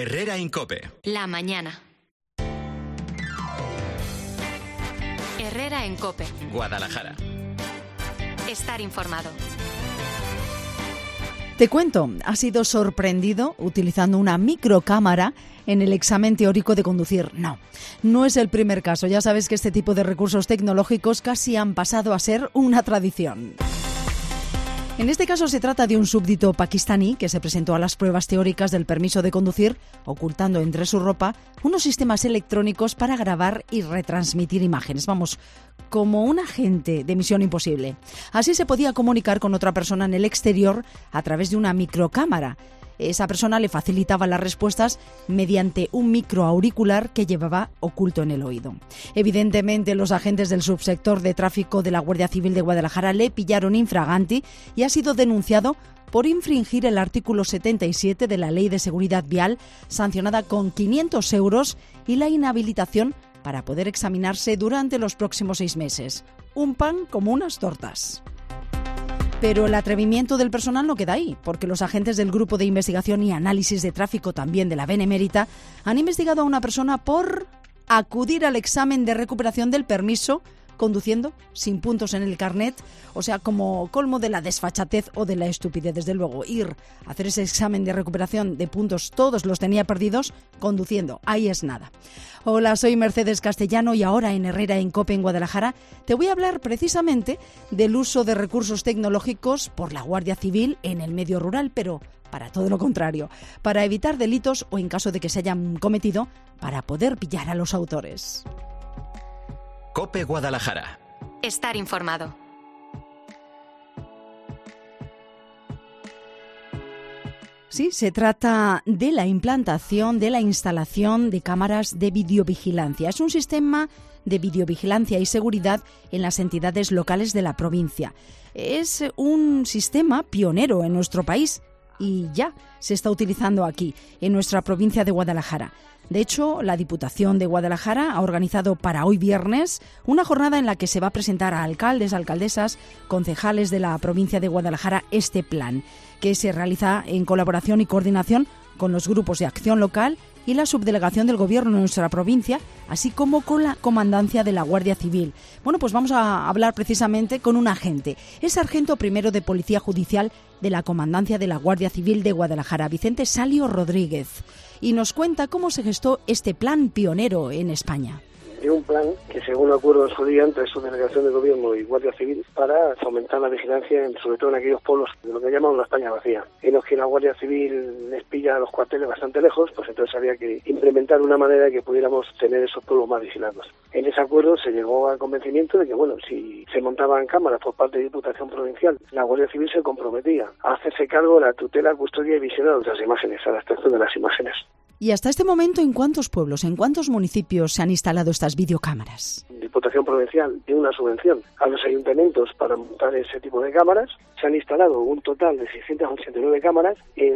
Herrera en COPE. La mañana. Herrera en COPE. Guadalajara. Estar informado. Te cuento, ha sido sorprendido utilizando una microcámara en el examen teórico de conducir. No es el primer caso. Ya sabes que este tipo de recursos tecnológicos casi han pasado a ser una tradición. En este caso se trata de un súbdito pakistaní que se presentó a las pruebas teóricas del permiso de conducir, ocultando entre su ropa unos sistemas electrónicos para grabar y retransmitir imágenes. Vamos, como un agente de Misión Imposible. Así se podía comunicar con otra persona en el exterior a través de una microcámara. Esa persona le facilitaba las respuestas mediante un microauricular que llevaba oculto en el oído. Evidentemente, los agentes del subsector de tráfico de la Guardia Civil de Guadalajara le pillaron infraganti y ha sido denunciado por infringir el artículo 77 de la Ley de Seguridad Vial, sancionada con 500 euros y la inhabilitación para poder examinarse durante los próximos 6 meses. Un pan como unas tortas. Pero el atrevimiento del personal no queda ahí, porque los agentes del Grupo de Investigación y Análisis de Tráfico, también de la Benemérita, han investigado a una persona por acudir al examen de recuperación del permiso conduciendo sin puntos en el carnet, o sea, como colmo de la desfachatez o de la estupidez. Desde luego, ir a hacer ese examen de recuperación de puntos, todos los tenía perdidos, conduciendo. Ahí es nada. Hola, soy Mercedes Castellano y ahora en Herrera en COPE en Guadalajara te voy a hablar precisamente del uso de recursos tecnológicos por la Guardia Civil en el medio rural, pero para todo lo contrario, para evitar delitos o en caso de que se hayan cometido, para poder pillar a los autores. COPE Guadalajara. Estar informado. Sí, se trata de la implantación, de la instalación de cámaras de videovigilancia. Es un sistema de videovigilancia y seguridad en las entidades locales de la provincia. Es un sistema pionero en nuestro país y ya se está utilizando aquí, en nuestra provincia de Guadalajara. De hecho, la Diputación de Guadalajara ha organizado para hoy viernes una jornada en la que se va a presentar a alcaldes, alcaldesas, concejales de la provincia de Guadalajara este plan, que se realiza en colaboración y coordinación con los grupos de acción local y la subdelegación del Gobierno de nuestra provincia, así como con la comandancia de la Guardia Civil. Bueno, pues vamos a hablar precisamente con un agente. Es sargento primero de Policía Judicial de la Comandancia de la Guardia Civil de Guadalajara, Vicente Salio Rodríguez, y nos cuenta cómo se gestó este plan pionero en España. De un plan que, según acuerdo en su día entre su delegación de gobierno y Guardia Civil, para fomentar la vigilancia, sobre todo en aquellos pueblos de lo que llamamos la España vacía, en los que la Guardia Civil les pilla a los cuarteles bastante lejos, pues entonces había que implementar una manera de que pudiéramos tener esos pueblos más vigilados. En ese acuerdo se llegó al convencimiento de que, bueno, si se montaban cámaras por parte de Diputación Provincial, la Guardia Civil se comprometía a hacerse cargo de la tutela, custodia y visionado de las imágenes, a la extracción de las imágenes. Y hasta este momento, ¿en cuántos pueblos, en cuántos municipios se han instalado estas videocámaras? Diputación Provincial dio una subvención a los ayuntamientos para montar ese tipo de cámaras. Se han instalado un total de 689 cámaras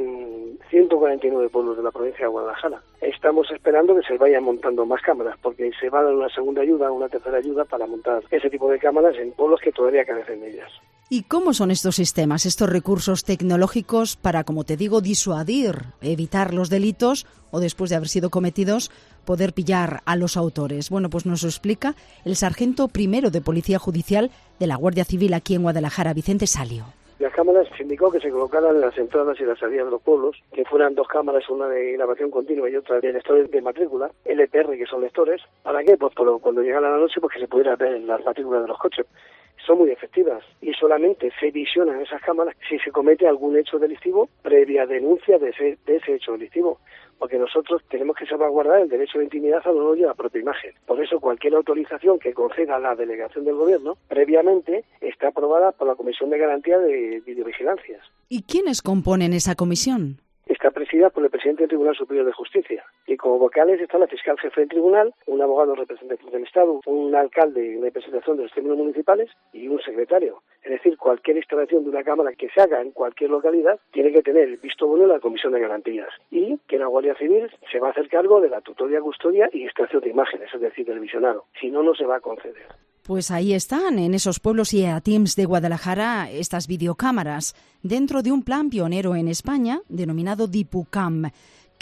en 149 pueblos de la provincia de Guadalajara. Estamos esperando que se vayan montando más cámaras, porque se va a dar una segunda ayuda, una tercera ayuda para montar ese tipo de cámaras en pueblos que todavía carecen de ellas. ¿Y cómo son estos sistemas, estos recursos tecnológicos para, como te digo, disuadir, evitar los delitos o, después de haber sido cometidos, poder pillar a los autores? Bueno, pues nos lo explica el sargento primero de Policía Judicial de la Guardia Civil aquí en Guadalajara, Vicente Salio. Las cámaras se indicó que se colocaran en las entradas y las salidas de los pueblos, que fueran 2 cámaras, una de grabación continua y otra de lectores de matrícula, LPR, que son lectores. ¿Para qué? Pues cuando llegara la noche, pues que se pudiera ver las matrículas de los coches. Son muy efectivas y solamente se visionan esas cámaras si se comete algún hecho delictivo previa denuncia de ese hecho delictivo, porque nosotros tenemos que salvaguardar el derecho de intimidad a lo de la propia imagen. Por eso cualquier autorización que conceda la delegación del gobierno previamente está aprobada por la Comisión de Garantía de Videovigilancias. ¿Y quiénes componen esa comisión? Está presidida por el presidente del Tribunal Superior de Justicia y como vocales está la fiscal jefe del tribunal, un abogado representante del Estado, un alcalde en representación de los términos municipales y un secretario. Es decir, cualquier instalación de una cámara que se haga en cualquier localidad tiene que tener el visto bueno de la Comisión de Garantías y que la Guardia Civil se va a hacer cargo de la tutoría, custodia y extracción de imágenes, es decir, del visionado. Si no, no se va a conceder. Pues ahí están, en esos pueblos y EATIMS de Guadalajara, estas videocámaras, dentro de un plan pionero en España denominado DIPUCAM,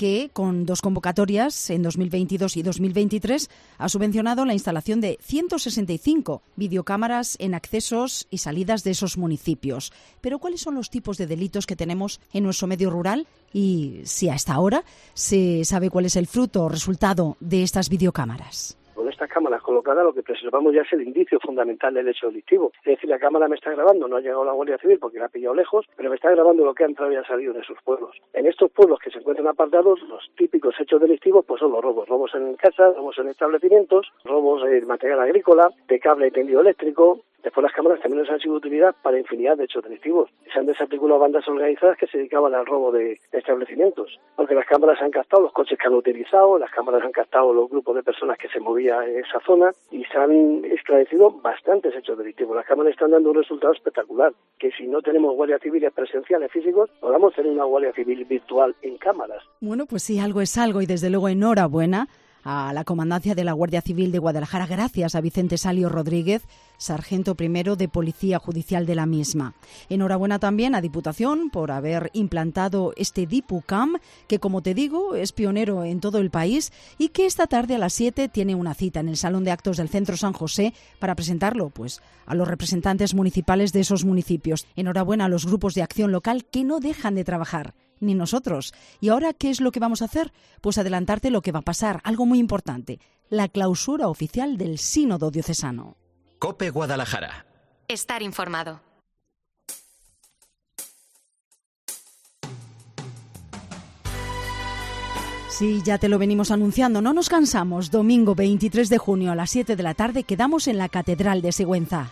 que, con 2 convocatorias en 2022 y 2023, ha subvencionado la instalación de 165 videocámaras en accesos y salidas de esos municipios. Pero ¿cuáles son los tipos de delitos que tenemos en nuestro medio rural? Y si hasta ahora se sabe cuál es el fruto o resultado de estas videocámaras. Con estas cámaras colocadas lo que preservamos ya es el indicio fundamental del hecho delictivo. Es decir, la cámara me está grabando, no ha llegado la Guardia Civil porque la ha pillado lejos, pero me está grabando lo que ha entrado y ha salido de sus pueblos. En estos pueblos que se encuentran apartados, los típicos hechos delictivos pues son los robos. Robos en casas, robos en establecimientos, robos de material agrícola, de cable y tendido eléctrico. Después las cámaras también nos han sido de utilidad para infinidad de hechos delictivos. Se han desarticulado bandas organizadas que se dedicaban al robo de establecimientos. Porque las cámaras han captado los coches que han utilizado, las cámaras han captado los grupos de personas que se movían en esa zona y se han esclarecido bastantes hechos delictivos. Las cámaras están dando un resultado espectacular, que si no tenemos guardias civiles presenciales físicos, podamos tener una guardia civil virtual en cámaras. Bueno, pues sí, algo es algo y desde luego enhorabuena a la Comandancia de la Guardia Civil de Guadalajara, gracias a Vicente Salio Rodríguez, sargento primero de Policía Judicial de la misma. Enhorabuena también a Diputación por haber implantado este DipuCam, que como te digo es pionero en todo el país y que esta tarde a las 7 tiene una cita en el Salón de Actos del Centro San José para presentarlo pues a los representantes municipales de esos municipios. Enhorabuena a los grupos de acción local que no dejan de trabajar. Ni nosotros. ¿Y ahora qué es lo que vamos a hacer? Pues adelantarte lo que va a pasar, algo muy importante, la clausura oficial del Sínodo Diocesano. COPE Guadalajara. Estar informado. Sí, ya te lo venimos anunciando, no nos cansamos. Domingo 23 de junio a las 7 de la tarde quedamos en la Catedral de Sigüenza.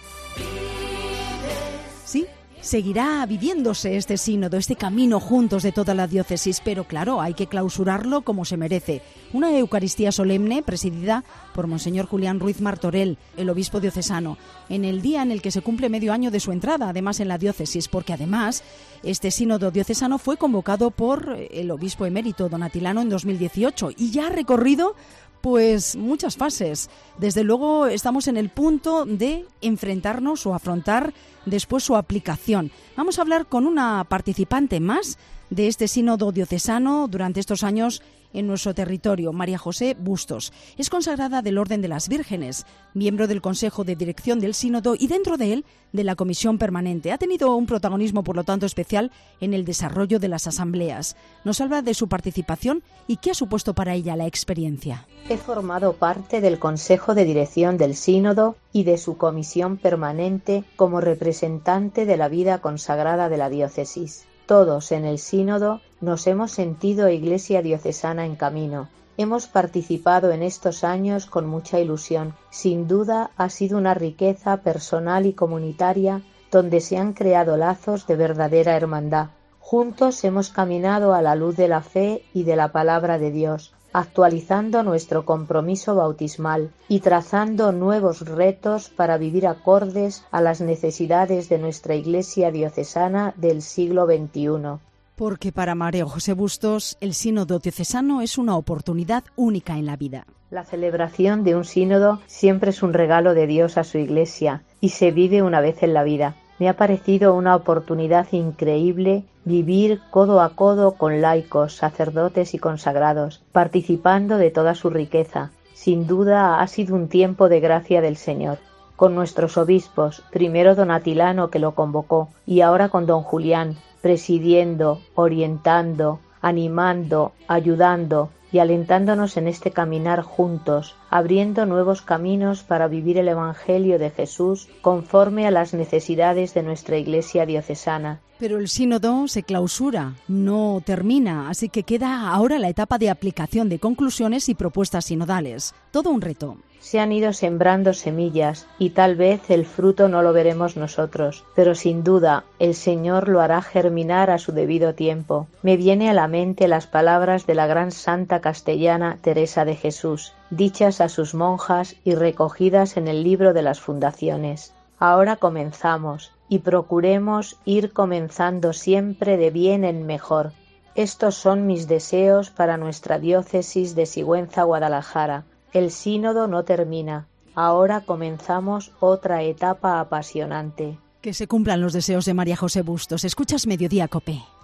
Sí, seguirá viviéndose este sínodo, este camino juntos de toda la diócesis, pero claro, hay que clausurarlo como se merece. Una Eucaristía solemne presidida por Monseñor Julián Ruiz Martorell, el obispo diocesano, en el día en el que se cumple medio año de su entrada, además en la diócesis, porque además este sínodo diocesano fue convocado por el obispo emérito don Atilano en 2018 y ya ha recorrido pues muchas fases. Desde luego estamos en el punto de enfrentarnos o afrontar después su aplicación. Vamos a hablar con una participante más de este sínodo diocesano durante estos años en nuestro territorio, María José Bustos. Es consagrada del Orden de las Vírgenes, miembro del Consejo de Dirección del Sínodo y dentro de él de la Comisión Permanente. Ha tenido un protagonismo, por lo tanto, especial en el desarrollo de las asambleas. Nos habla de su participación y qué ha supuesto para ella la experiencia. He formado parte del Consejo de Dirección del Sínodo y de su Comisión Permanente como representante de la vida consagrada de la diócesis. Todos en el sínodo nos hemos sentido Iglesia diocesana en camino. Hemos participado en estos años con mucha ilusión. Sin duda ha sido una riqueza personal y comunitaria donde se han creado lazos de verdadera hermandad. Juntos hemos caminado a la luz de la fe y de la palabra de Dios, actualizando nuestro compromiso bautismal y trazando nuevos retos para vivir acordes a las necesidades de nuestra Iglesia diocesana del siglo XXI. Porque para María José Bustos, el sínodo diocesano es una oportunidad única en la vida. La celebración de un sínodo siempre es un regalo de Dios a su Iglesia y se vive una vez en la vida. Me ha parecido una oportunidad increíble vivir codo a codo con laicos, sacerdotes y consagrados, participando de toda su riqueza. Sin duda ha sido un tiempo de gracia del Señor. Con nuestros obispos, primero don Atilano que lo convocó y ahora con don Julián, presidiendo, orientando, animando, ayudando y alentándonos en este caminar juntos, abriendo nuevos caminos para vivir el Evangelio de Jesús conforme a las necesidades de nuestra Iglesia diocesana. Pero el sínodo se clausura, no termina, así que queda ahora la etapa de aplicación de conclusiones y propuestas sinodales. Todo un reto. Se han ido sembrando semillas y tal vez el fruto no lo veremos nosotros, pero sin duda el Señor lo hará germinar a su debido tiempo. Me viene a la mente las palabras de la gran santa castellana Teresa de Jesús, dichas a sus monjas y recogidas en el libro de las fundaciones. Ahora comenzamos y procuremos ir comenzando siempre de bien en mejor. Estos son mis deseos para nuestra diócesis de Sigüenza, Guadalajara. El sínodo no termina. Ahora comenzamos otra etapa apasionante. Que se cumplan los deseos de María José Bustos. Escuchas Mediodía, COPE.